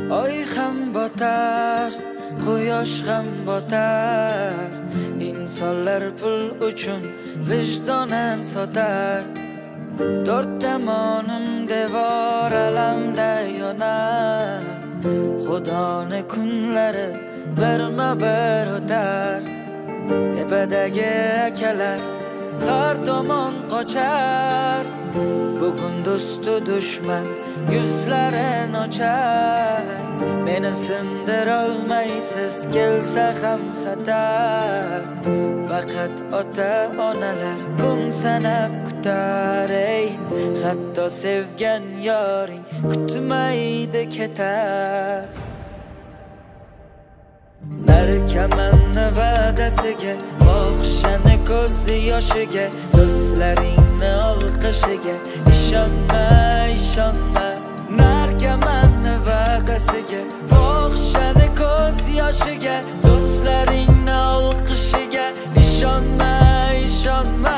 oy ham botar, quyosh ham botar. Insonlar pul uchun vijdonan sotar. Dört tomonim devor alamda yonar. Xudoni kunlari birma bir o'tar. Tepadagi akalar har tomon qochar. Bugun do'stu dushman yuzlarin ochar. Meni sindirolmaysiz kelsa ham xatar. Faqat ota-onalar kun sanab kutar. Ey, hatto sevgan yoring kutmaydi ketar. Narkamanni va'dasiga, fohishani ko'z yoshiga, do'stlaringni olqishiga ishonma, ishonma. Narkamanni va'dasiga, fohishani ko'z yoshiga, do'stlaringni olqishiga ishonma, ishonma.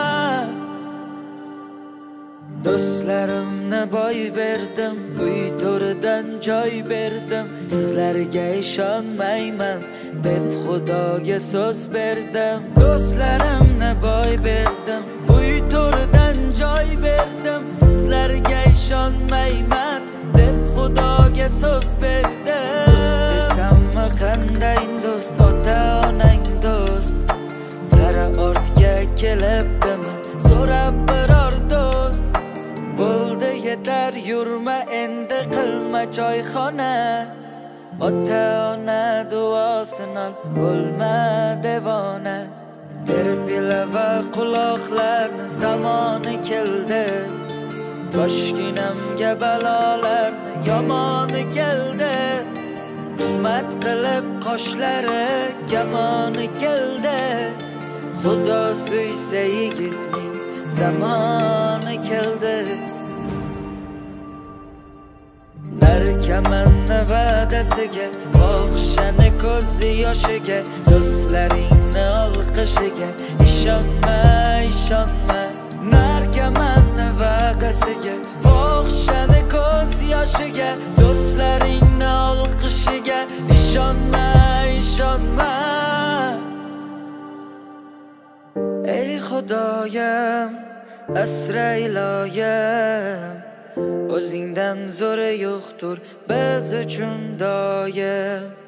Do'stlarimni boy berdim, uy to'ridan joy berdim. Sizlarga ishonmayman deb Xudoga so'z berdim. Do'stlarimni boy berdim, uy to'ridan joy berdim. Sizlarga ishonmayman deb Xudoga so'z berdim. Do'st desammi qanday do'st, ota-onang do'st. Qara ortga kelibdimi so'rab biror do'st. Bo'ldi yetar, yurma endi qilma choyxona. Ota-ona duosini ol, bo'lma devona. Terpila va quloqlarni zamoni keldi. Toshginamga balolarni yomoni keldi. Tuhmat qilib qoshlari kamoni keldi. Xudo suysa yigitning zamoni keldi. Narkamanni va'dasiga, fohishani ko'z yoshiga, do'stlaringni olqishiga ishonma, ishonma. Narkamanni va'dasiga, fohishani ko'z yoshiga, do'stlaringni olqishiga ishonma, ishonma. Ey Xudoyim, asra iloyim, o'zingdan zo'ri yo'qdir biz uchun doim.